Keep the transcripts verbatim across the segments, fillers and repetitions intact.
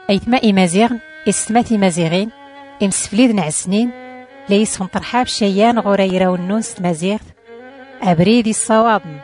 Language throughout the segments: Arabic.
أيتما إمازيغن إستماتي مازيغين إمسفليد نعسنين ليسهم طرحاب شيان غوريرا والنونس مازيغ أبريدي الصوابن.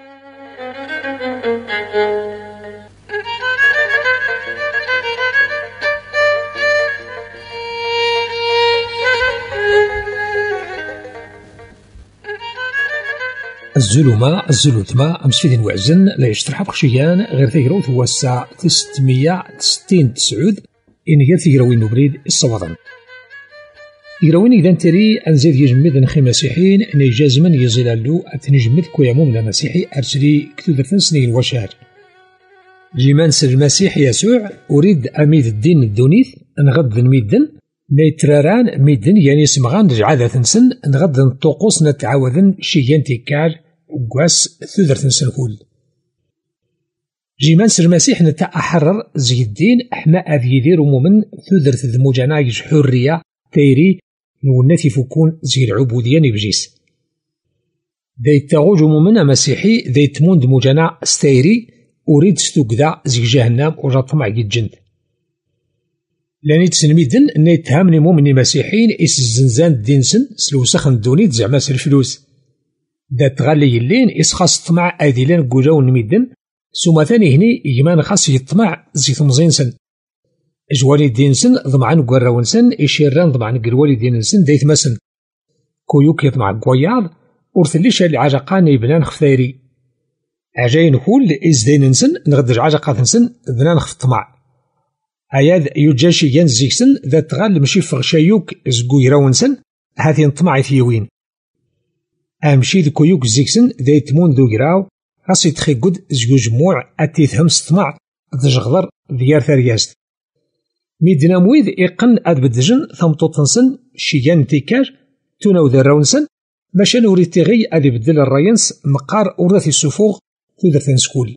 الزلومة الزلوتما أمسفيدين وعزن لا يشترح بخشيان غير تيغروت هو الساعة تستمية ستين تسعود إن غير تيغروين نبريد الصوادن. يغروين إذا تري أنزيد يجمد نخي مسيحيين أن يجازمن يزيلالو أتنجمد كويامو من المسيحي أرسلي كتودة سنين وشهر. جيمانس المسيح يسوع أريد أميد الدين الدونيث نغض الميدن نيتراران ميدن يعني سمغان رجعادة تنسن نغض نطوقوس نتعاوذن شيان تيكار وقواس ثودر تنسن كول. جيمانس المسيح نتا أحرر زي الدين أحنا أذ يدير مؤمن ثودر تذموجانا يج حرية تيري نونتي فكون زي العبودية نبجيس. داي تاغوج مؤمن مسيحي داي تمون دموجانا ستيري أريد ستوكدا زي جهنم وجاطمع جد لاني تسنميدن اني تهامني مؤمني مسيحيين إس الزنزان الدينسن سلو سخن دونيت زعما سر الفلوس دا تغالي اللين إس خاص طمع أديلان قوجاو نميدن سوما ثاني هني يمان خاص يطمع زي ثمزينسن جوالي دينسن ضمعان قراونسن إشيران ضمعان قروالي دينسن دايت مسن كويوك يطمع قوياض ورثليش اللي عجقاني بنان خفايري عجاين هول إز دينسن نغدج عجقاتنسن بنان خف طمع أياد يجاشي ينزيكسن ذات غال مشي فغشايوك زقو يراونسن هاتي نطمع ثيوين أمشي ذكو يوك زيكسن ذا تمون ذو يراو خاصي تخي قد زقو جموع أتي ثهم ستمع ذجغضر ذيار ثرياست ميدنا مويد إقن أد بدجن ثم توطنسن شيان تيكار توناو ذا راونسن ماشا نوري تيغي أدي بدل الراينس مقار أورثي السفوغ تودر تنسكول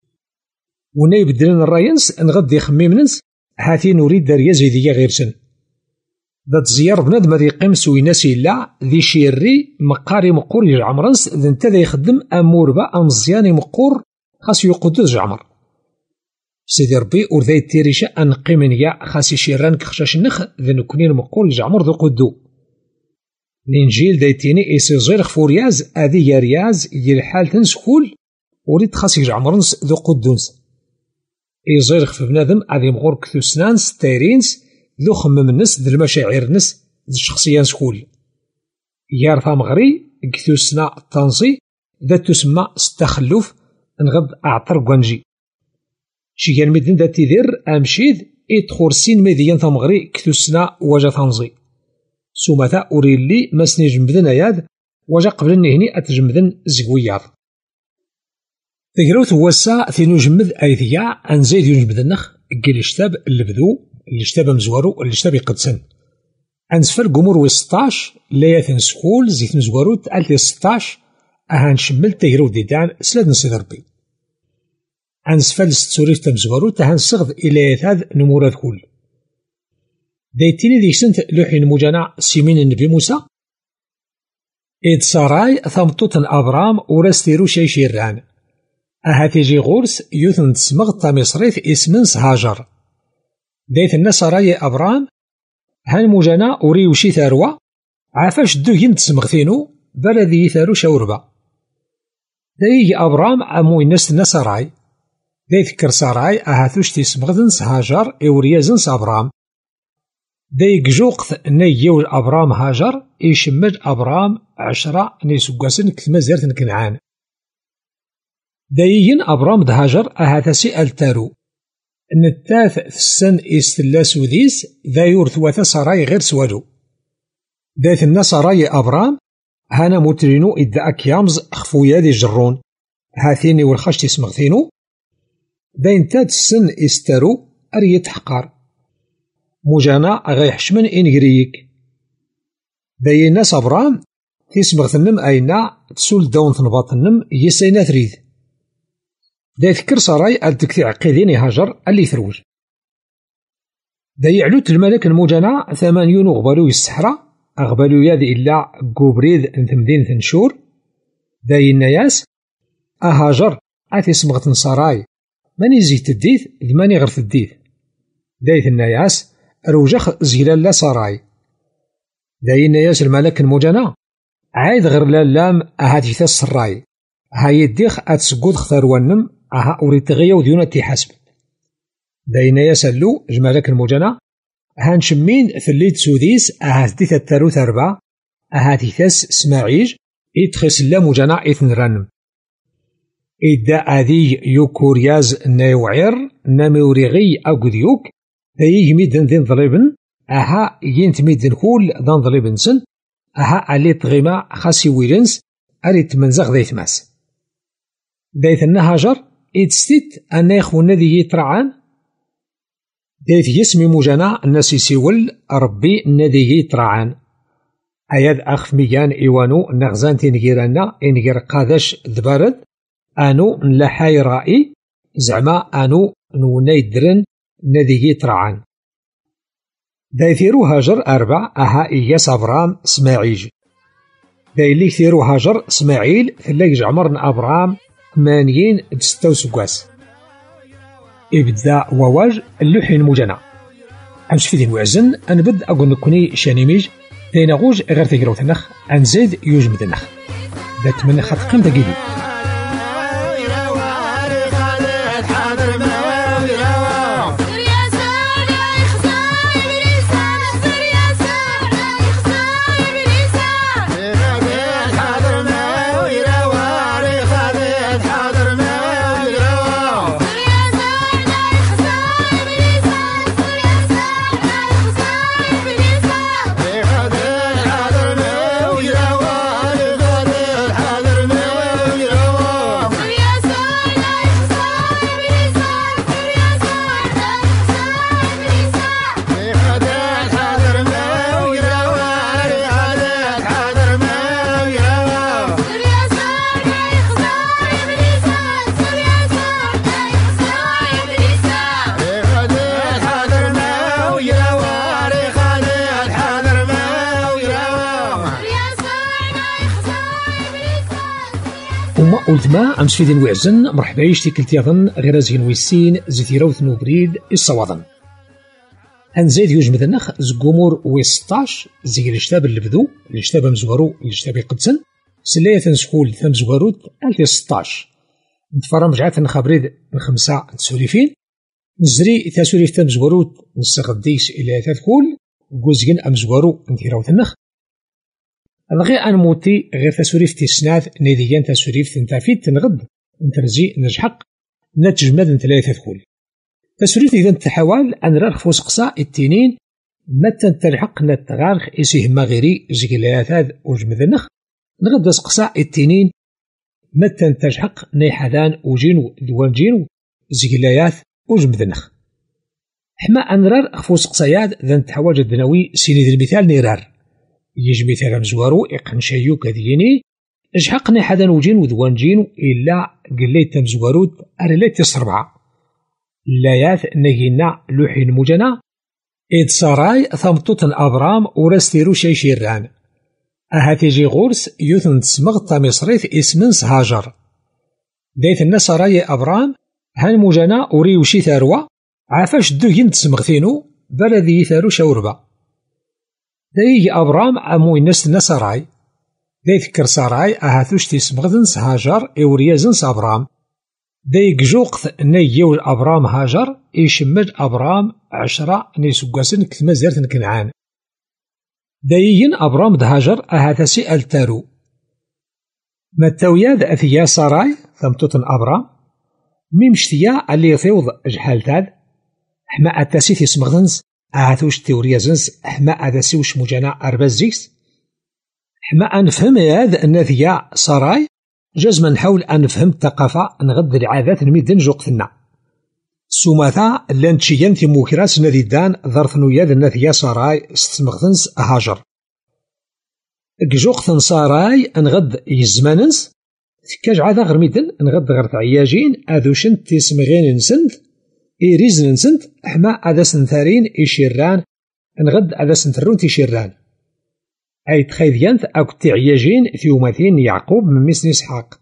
ونا يبدلن الراينس نغدي خميمننس هاتي نريد داريا زيدية غير سن ذات زيار بنادم ذي قيم سويناسي لا ذي شيري مقاري مقور يجعمرنس ذي انت ذا يخدم أمور با أمزياني مقور خاص يقودو جعمر سيدي ربي ورذا يتيريشا أنقيمن يا خاص يشيران كخشاش النخ ذي نكونين مقور يجعمر ذو قدو الإنجيل ذا يتيني إيسي زير خفورياز أذي يارياز يلحال تنسكول وريد خاص يجعمرنس ذو قدونس يزير خف بنادم عادي مغور كثو سنانس تايرينس ذو خمم النس ذو المشاعر نس ذو الشخصيان سكول يارفا مغري كثو سنا التنصي ذا تسمى استخلوف نغض أعطر قوانجي شيان ميدن ذا تيدير أمشيد إدخور سين ميديان ثمغري كثو سنا وجا تنصي سومتا أوريلي مسني جمدن أياد وجا قبل نهني أتجمدن زقوياض تقراوت وسا ثينو جمد أيثيا أنزيد ينجمد النخ قيل اشتاب اللي بدو اللي اشتاب مزوارو اللي اشتاب يقدسن أنسفر قمور وستاش لياثن سكول زيت مزوارو تألتي ستاش أهان شمل تقراوت ديدان سلاد نسيد ربي أنسفر ستوريف تمزوارو تهان صغض إلى هذا نمورات كل دايتيني ديك سنت لوحي نموجانا سيمين النبي موسى إد ساراي ثمطوطن أبرام ورستيرو شي شيران أهاتي جي غورس يوثن تسمغ تاميصريث اسمنس هاجر دايت الناس راي أبرام هان موجانا أوري وشي ثاروا عافاش دو ين تسمغثينو بلدي ثارو شاوربا دايجي أبرام أمو الناس الناس راي دايت كرساراي أهاتوش تسمغذنس هاجر إوريازنس أبرام دايك جوقت نيو أبرام هاجر إيشمج أبرام عشرة نيسوكاسن كثما زارتن كنعان دايين أبرام دهاجر أهاتا سي ألتارو نتاث السن إستلا سوديس ذا يورثواثا سراي غير سوالو دايت الناس راي أبرام هانا موترينو إدى أكيامز خفويا دي جرون هاثيني والخش تسمغثينو داين تات السن إستارو أريت حقار موجانا غي حشمن إنجريك داين ناس أبرام تسمغثنم أينا تسول داون ثنباطنم يسينا ثريد دا يذكر سراي الدكتي عقيديني هاجر اللي ثروج دا يعلوت الملك الموجانا ثمانيون غبالو السحرة أغبالو يادي إلا قوبريد انثمدين ثنشور دا يناياس أهاجر أثي سمغتن سراي ماني زيت الديث ذماني غرف الديث دايت الناياس روجخ زيلال لا سراي داي الناياس الملك المجانا عايد غير لالام أهاتي تاس الراي ها يديخ أتسقود اختار ونم أها أوريت غيو ديونا تيحاسب داي ناياس اللو جمالك المجانا هانشمين في الليد سوديس أهاتي تتارو تربع أهاتي تاس سماعيج إتخس لا مجانا إثنرانم إدا أذي يوكورياز نايوعير ناميوريغي أو قديوك ذي ميدن ذين ضريبن أها ينت ميدن كول ذن ضريبن سن أها أليت غيما خاسي ويلنس أريت منزغ ذيت ماس دايت النهاجر إتستيت أن يخون ذي يترعان دايت يسمي مجانا الناس يسيول ربي نذي يترعان أياد أخف ميان إيوانو نغزان تنجيرانا إنجير قادش ذبارد أنو نلحاي رائي زعما أنو نوناي درن نذي يترعان دايثيرو هاجر أربع أها إياس أبرام سماعيج دايلي ثيرو هاجر سماعيل ثلاج جعمرن أبرام ثمانين ستة سكواس إبدا وواج اللوحين مجانا أمس في دين وعزن أنبد أقول نكوني شانيميج داينا غوج غير تقراو تنخ أنزيد يوجمد النخ دات من خط قيمة قيدي قلت ما أمس في دين وعزن مرحبا يشتي كلت يظن غير زين ويسين زيتيروث نوبريد الصواضن أنزيد يوجمد النخ زقومور ويستاش زي الاشتاب اللي بدو الاشتاب مزورو الاشتاب يقدسن سلاية تنسخول ثم زواروت ألف ستاش نتفرم جعات نخبريد من خمسة تسوليفين نزري تسوليف ثم زواروت نستغديس إلى تدخول وقوزين أم زوارو نتيروث النخ غير أنموتي غير تسوريف تسناث نيديان تسوريف تنتافيد تنغد نترزي نجحق نتجمد نتلاثة تدخل تسوريف إذا تحاول أن رخ فوسقصا التنين متى تلحق نتغارخ إسيه مغيري زيكلاثاذ وجمد النخ نغد سقصا التنين متى تلحق نيحدان وجينو دوانجينو زيكلاياث وجمد النخ حما أنرار أخفوس قصياد ذن تحواج الدنوي سيني المثال نيرار يجي مثال مزوارو إقنشايو كذيني اجحقنا حدا وجين وذوانجين إلا قليت مزواروت أرليت يصربعا لايات نجينا لوحين مجنا إد سراي ثمطوط الأبرام ورستيرو شي شيران أهاتيجي غورس يوثن تسمغ مصريث اسمنس هاجر دايت الناس راي أبرام هان مجنا وريوشي ثروة عافاش دو ينتسمغثينو بلدي ثارو شوربا دايجي أبرام أمو الناس نسراي دايذكر سراي أهاتوش تسمغذنس هاجر إوريازنس أبرام دايق جوقت نيجيو الأبرام هاجر إيشمد أبرام عشرة نيسوقاسن كثما زيرتن كنعان دايين أبرام دهاجر أهاتسي ألتارو متاوياد أثيا سراي ثمتوتن أبرام ميمشتيا اللي يثيوض جحالتاد حما أتاسي تسمغذنس أهاتوش تيوريازنس حما أداسي وش مجانا أربازيكس حما أنفهم هذا النثيا سراي جزما نحاول أن نفهم الثقافة نغد العادات نميدن جوقتنا سوماثا لانتشيان في موكراس نذيدان ظرثنو ياد النثيا سراي ستمغثنس هاجر جوقتن سراي نغد يزماننس تكاج عادا غرميدن نغد غرت عياجين أذوشن تسمغين نسنت إيريز نسنت حما أداس نثارين إيشيران نغد أداس نثرون تيشيران أي تخيذيانت أكو تعياجين ثيوماثين يعقوب من ميسن إسحاق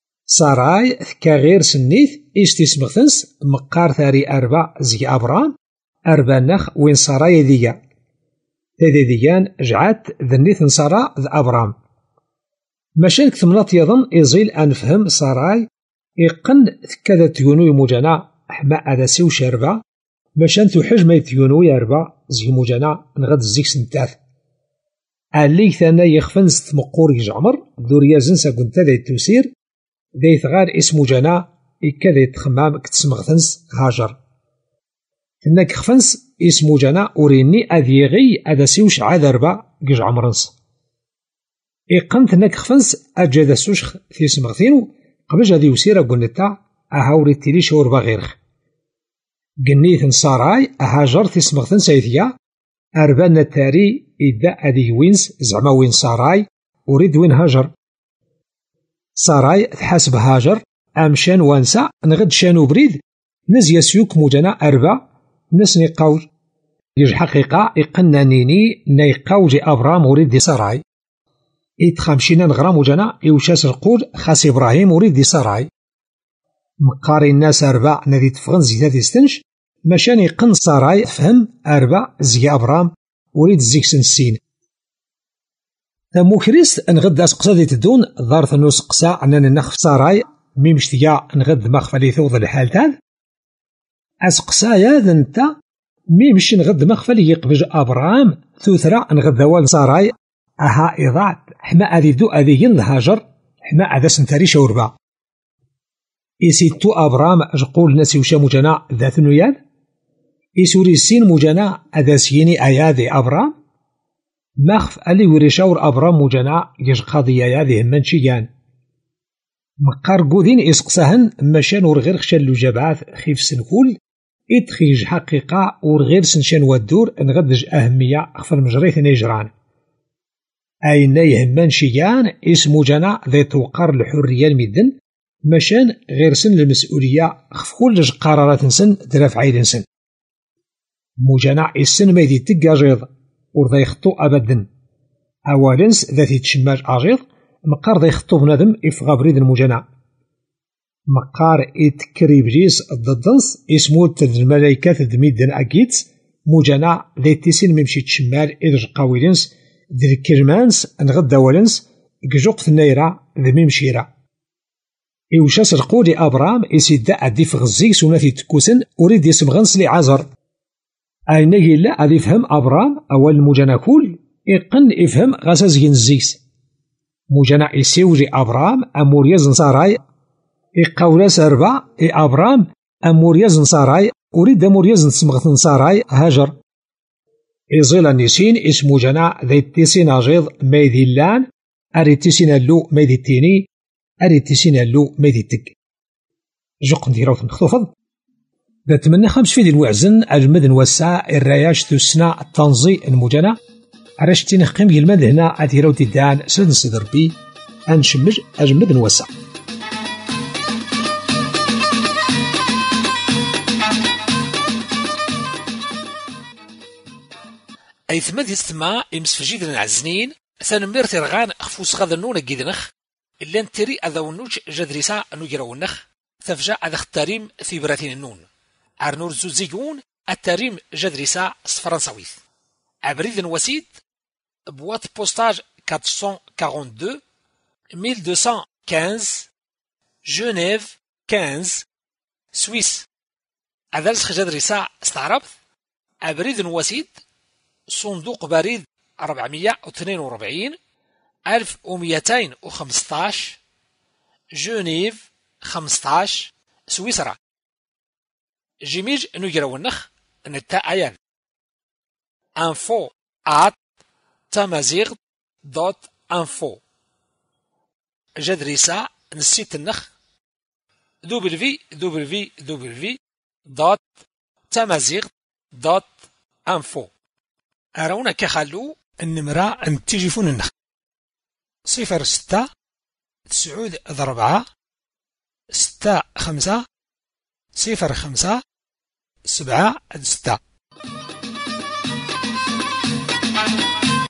سراي ثكا غير سنيث إستسمغثنس مقار ثاري أربع زي أبرام أربانخ وين صارا يديا تاذي ديان جعات ذنيث نصارا ذ أبرام ماشان كثمنات يظن إزيل أنفهم صاراي إقن كذا تيونو يموجانا أحماء أداسي وشاربا ماشان تحج ما يتيونو ياربا زي موجانا نغد الزيك سنتاث أليك ثانا يخفنز تمقور يجعمر ذوريا زنسا كنت ذا يتوسير ذا يثغار اسمو جانا إكا ذا يتخمام كتسمغثنس هاجر تناك خفنس اسمو جانا أوريني أذيغي أداسيوش عذربا كيج عمرنس إقن تناك خفنس أجا ذا سوشخ في سمغثينو قبل جادي وسيرا قلنتا أهاوري تيلي شور باغيرخ قنيث نصاراي أهاجر في سمغثن سيثيا أربان تاري إذا أذي وينس زعما وين صاراي أريد وين هاجر صاراي تحاسب هاجر أمشان وانسا نغد شانو بريد نز يسيوك موجانا أربا نسني قوج يج حقيقة إقنانيني نيقوج أبرام وريد دي صاراي إتخامشينا نغرام وجانا إوشاس القول خاس إبراهيم وريد دي صاراي مقاري الناس أربع نذي تفغن زي ذاتي ستنش مشان يقن صاراي فهم أربع زي أبرام وريد زيك سنسين تمو كريست نغد أسقسا دي تدون ضارث نسقسا أننا نخف صاراي ميمشتيا نغد مخفى لي ثوض الحال تاذ أسقسا يا ذنتا ميمش نغد مخفى لي يقبج أبرام ثوثرا نغد وال صاراي أها إضاعت حما أذي دو أذي ينهاجر حما أذا سنتاري شوربا إسيتو أبرام أجقول ناسي وشا مجانا ذات نياد إسوري السين مجانا أذا سيني أياذي أبرام مخف ألي وريشاور أبرام مجانا يجقاضي أياذي همان شيان مقار قوذين إسقساهن مشان ورغير خشان لجابعات خيف سنكول إتخيج حقيقة ورغير سنشان ودور نغدج أهمية أخفر مجريث نيجران أين يهمان شيان اسمو جانا ذي توقار الحرية المدن مشان غير سن المسؤولية خف كل قرارات سن دراف عيد سن موجانا السن ما يدي تقاجيض ورذا يخطو أبدا أولنس ذاتي تشماج أجيض مقار ذا يخطو بنادم إفغا بريد الموجانا مقار إتكري بجيس الضدنس اسمو تد الملايكة تدميدن أكيد موجانا ذي تيسين ممشي تشمال إدج قاويلنس ذي الكرمانس نغدا ولنس كجوقت النيرة ذي ممشيرة إوشاس القولي أبرام إسيدا أدي في غزيك سوناتي تكوسن أريد يسم غنس لي عزر أين يلا أدي فهم أبرام أول المجانا كول إقن إفهم غساز ينزيس مجانا إسيوجي أبرام أمور يزن صاراي إقاولاس أربع إي أبرام أمور يزن صاراي أريد أمور يزن سمغثن صاراي هاجر إزيل النسين اسمو جنا ذي التسين أجيض ميدي اللان أري التسين اللو ميدي التيني أري التسين اللو ميدي التك جوق نديروث نخطوفض نتمنى خمس فيدي الوعزن المدن والساعة الرياش تسنا التنظي المجانا عرشتي نخيم المد هنا أديرو تدان سلن صدر بي أنشمج أجمد نوسع أيثمد يستمع إمسفجيد العزنين ثانمير ترغان أخفوس غاذا نونا جيدنخ إلا نتري أذاونوش جدريسا نوجراونخ ثفجا أذا اختاريم في براتين النون عرنور زوزيقون التاريم جدريسا فرنساويث عبريد وسيد بوات بوستاج أربعمائة واثنين وأربعين ألف ومئتين وخمسة عشر جنيف خمسة سويس أذلسخ جدريسا استعربت عبريد وسيد صندوق بريد أربعمائة واثنين وأربعين ألف ومئتين وخمسة عشر جنيف خمسة عشر سويسرا جيميج نجرونخ نتا أيان info at تمازيغ دوت info جدريسا نسيت النخ دبليو دبليو دبليو دوت تمازيغ دوت info أرونا كخلو النمرة نتيجفون النخ صفر ستة تسعود ضربعة ستة خمسة صفر خمسة سبعة ستة